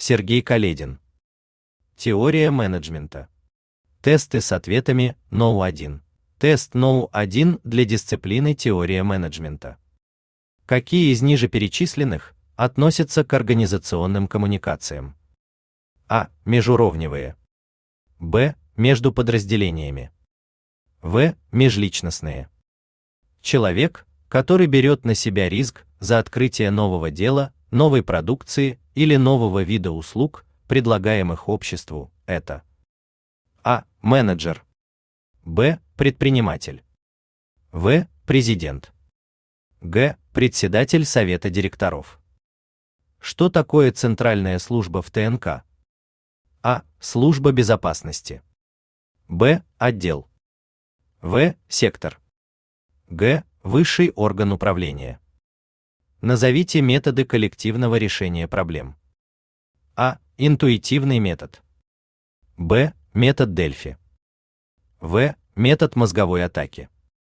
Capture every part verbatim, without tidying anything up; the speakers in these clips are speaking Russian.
Сергей Каледин. Теория менеджмента. Тесты с ответами ноу один. Тест ноу один для дисциплины теория менеджмента. Какие из ниже перечисленных относятся к организационным коммуникациям? А. Межуровневые. Б. Между подразделениями. В. Межличностные. Человек, который берет на себя риск за открытие нового дела, новой продукции или нового вида услуг, предлагаемых обществу, это А. Менеджер. Б. Предприниматель. В. Президент. Г. Председатель совета директоров. Что такое Центральная служба в ТНК? А. Служба безопасности. Б. Отдел. В. Сектор. Г. Высший орган управления. Назовите методы коллективного решения проблем. А. Интуитивный метод. Б. Метод Дельфи. В. Метод мозговой атаки.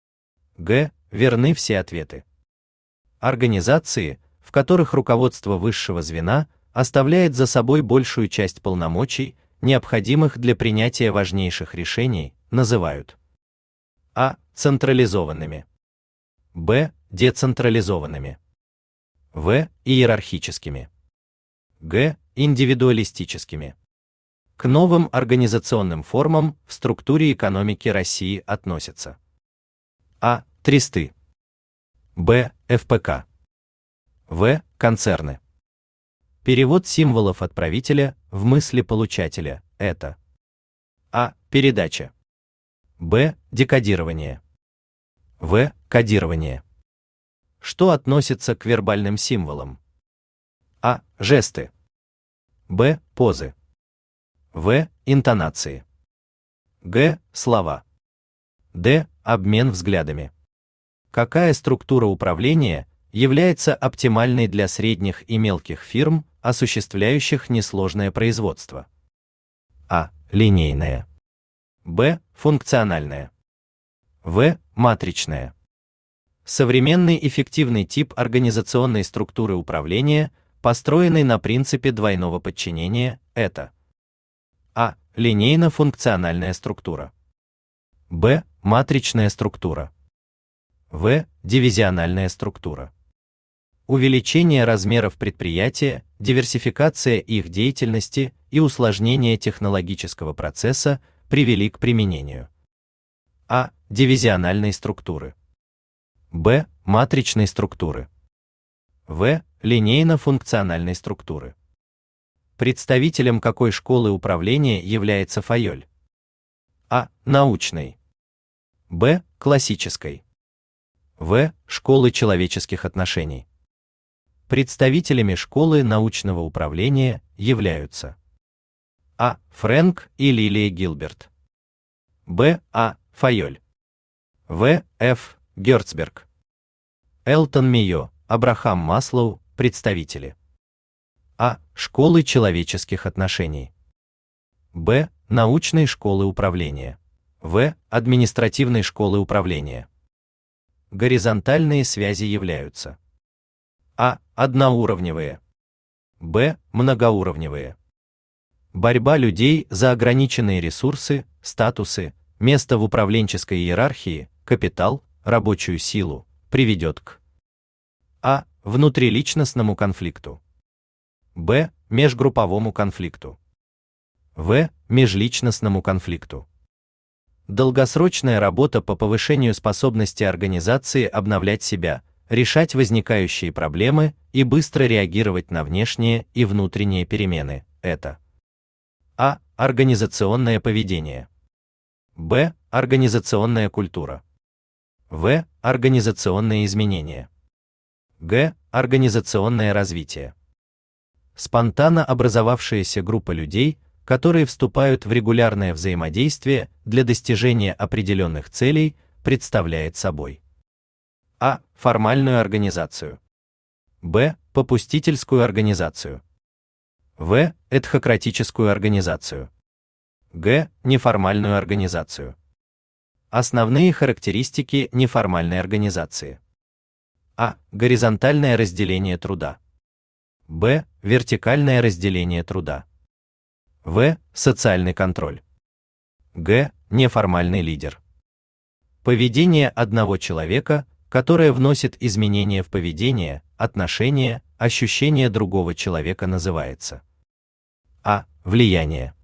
Г. Верны все ответы. Организации, в которых руководство высшего звена оставляет за собой большую часть полномочий, необходимых для принятия важнейших решений, называют А. Централизованными. Б. Децентрализованными. В. Иерархическими. Г. Индивидуалистическими. К новым организационным формам в структуре экономики России относятся А. Тресты. Б. эф пэ ка. В. Концерны. Перевод символов отправителя в мысли получателя – это А. Передача. Б. Декодирование. В. Кодирование. Что относится к вербальным символам? А. Жесты. Б. Позы. В. Интонации. Г. Слова. Д. Обмен взглядами. Какая структура управления является оптимальной для средних и мелких фирм, осуществляющих несложное производство? А. Линейная. Б. Функциональная. В. Матричная. Современный эффективный тип организационной структуры управления, построенный на принципе двойного подчинения, это А. Линейно-функциональная структура. Б. Матричная структура. В. Дивизиональная структура. Увеличение размеров предприятия, диверсификация их деятельности и усложнение технологического процесса привели к применению А. Дивизиональной структуры. Б. Матричной структуры. В. Линейно-функциональной структуры. Представителем какой школы управления является Файоль? А. Научной. Б. Классической. В. Школы человеческих отношений. Представителями школы научного управления являются А. Фрэнк и Лилия Гилберт. Б. А. Файоль. В. Ф. Герцберг. Элтон Мейо, Абрахам Маслоу, представители А. Школы человеческих отношений. Б. Научной школы управления. В. Административной школы управления. Горизонтальные связи являются А. Одноуровневые. Б. Многоуровневые. Борьба людей за ограниченные ресурсы, статусы, место в управленческой иерархии, капитал, рабочую силу приведет к А. Внутриличностному конфликту. Б. Межгрупповому конфликту. В. Межличностному конфликту. Долгосрочная работа по повышению способности организации обновлять себя, решать возникающие проблемы и быстро реагировать на внешние и внутренние перемены – это А. Организационное поведение. Б. Организационная культура. В. Организационные изменения. Г. Организационное развитие. Спонтанно образовавшаяся группа людей, которые вступают в регулярное взаимодействие для достижения определенных целей, представляет собой А. Формальную организацию. Б. Попустительскую организацию. В. Этхократическую организацию. Г. Неформальную организацию. Основные характеристики неформальной организации. А. Горизонтальное разделение труда. Б. Вертикальное разделение труда. В. Социальный контроль. Г. Неформальный лидер. Поведение одного человека, которое вносит изменения в поведение, отношения, ощущения другого человека, называется А. Влияние.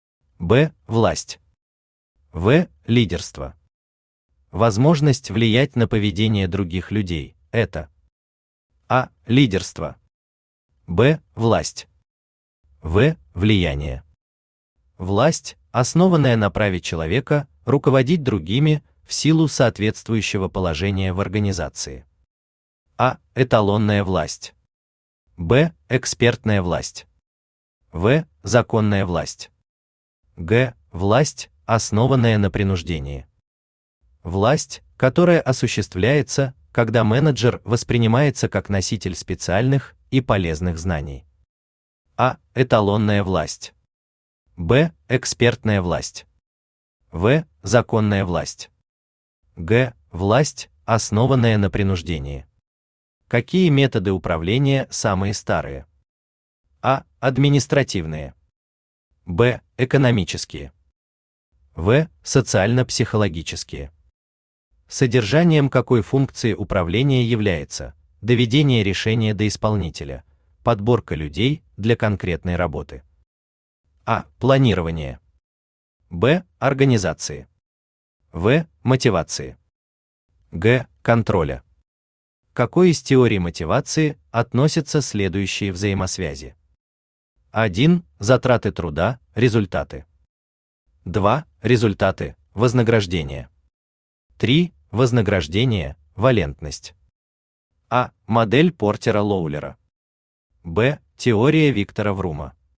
Б. Власть. В. Лидерство. Возможность влиять на поведение других людей – это А. Лидерство. Б. Власть. В. Влияние. Власть, основанная на праве человека руководить другими в силу соответствующего положения в организации. А. Эталонная власть. Б. Экспертная власть. В. Законная власть. Г. Власть, основанная на принуждении. Власть, которая осуществляется, когда менеджер воспринимается как носитель специальных и полезных знаний. А. Эталонная власть. Б. Экспертная власть. В. Законная власть. Г. Власть, основанная на принуждении. Какие методы управления самые старые? А. Административные. Б. Экономические. В. Социально-психологические. Содержанием какой функции управления является доведение решения до исполнителя, подборка людей для конкретной работы? А. Планирование. Б. Организации. В. Мотивации. Г. Контроля. К какой из теорий мотивации относятся следующие взаимосвязи? один. Затраты труда, результаты. два. Результаты, вознаграждение. три. Вознаграждение, валентность. А. Модель Портера-Лоулера. Б. Теория Виктора Врума.